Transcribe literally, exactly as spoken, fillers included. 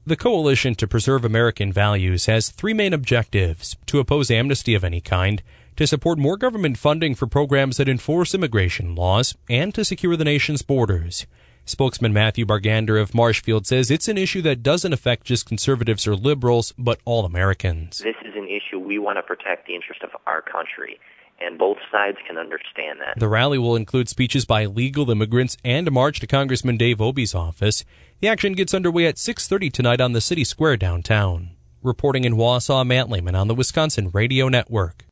The Coalition to Preserve American Values has three main objectives: to oppose amnesty of any kind, to support more government funding for programs that enforce immigration laws, and to secure the nation's borders. Spokesman Matthew Bargander of Marshfield says it's an issue that doesn't affect just conservatives or liberals, but all Americans. This is an issue we want to protect the interest of our country, and both sides can understand that. The rally will include speeches by legal immigrants and a march to Congressman Dave Obey's office. The action gets underway at six thirty tonight on the city square downtown. Reporting in Wausau, Matt Lehman on the Wisconsin Radio Network.